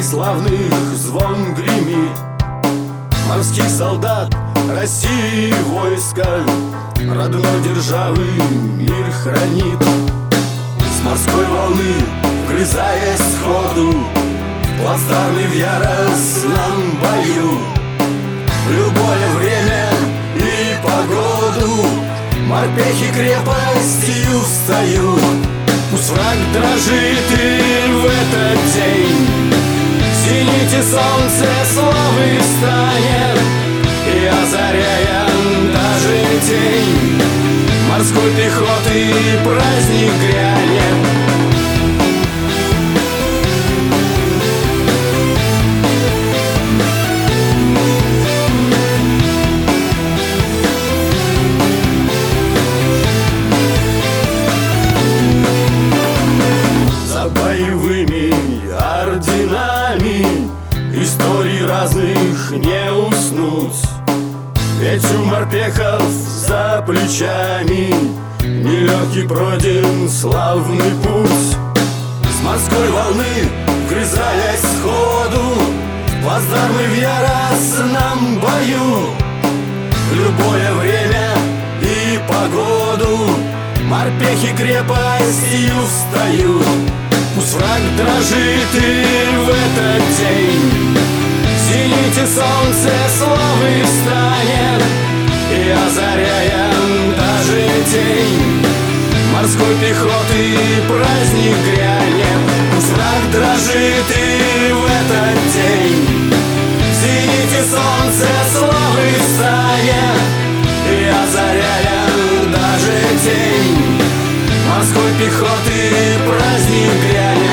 славных звон гремит, морских солдат России войска родной державы мир хранит. С морской волны, вгрызаясь сходу, плацдармы в яростном бою, в любое время и погоду морпехи крепостью встают. Пусть враг дрожит и в этот день в зените солнце славы встанет, и озаряя даже тень морской пехоты праздник грянет. За боевыми орденами историй разных не уснуть, ведь у морпехов за плечами нелегкий пройден славный путь. С морской волны, вгрызаясь сходу, плацдармы в яростном бою, в любое время и погоду морпехи крепостью встают. Пусть враг дрожит и в этот день в зените солнце славы встанет, и озаряя даже тень морской пехоты праздник грянет. Пусть враг дрожит и в этот день в зените солнце славы встанет, и озаряя даже тень морской пехоты праздник грянет.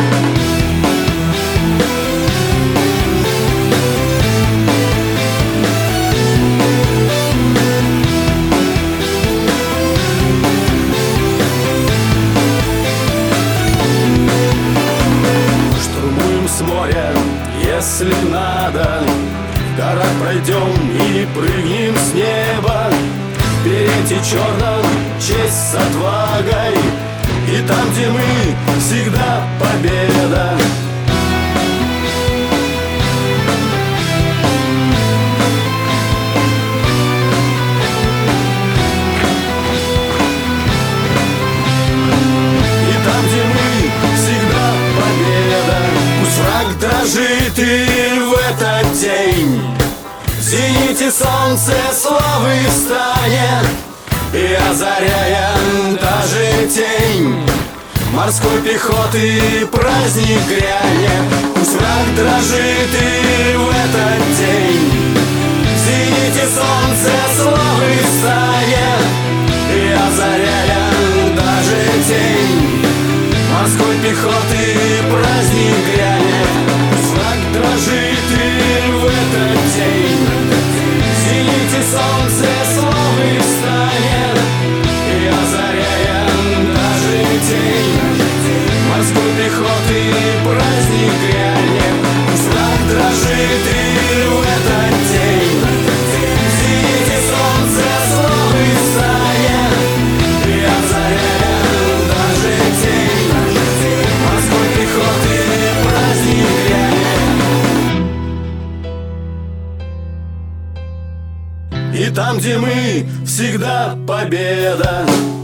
С моря, если надо, в горах пройдем и прыгнем с неба. В берете черном честь с отвагой, и там, где мы, всегда победа. И там, где мы, всегда победа. Пусть враг дрожит и в этот день в зените солнце славы встанет, и озаряя даже тень морской пехоты праздник грянет. Пусть враг дрожит и в этот день в зените солнце славы встанет, и озаряя даже тень морской пехоты праздник грянет. Пусть враг дрожит и в этот день в зените солнце славы встанет, и озаряя даже тень морской пехоты праздник грянет. Пусть враг дрожит и в этот день в зените солнце славы встанет, и озаряя даже тень морской пехоты праздник грянет. И там, где мы, всегда победа.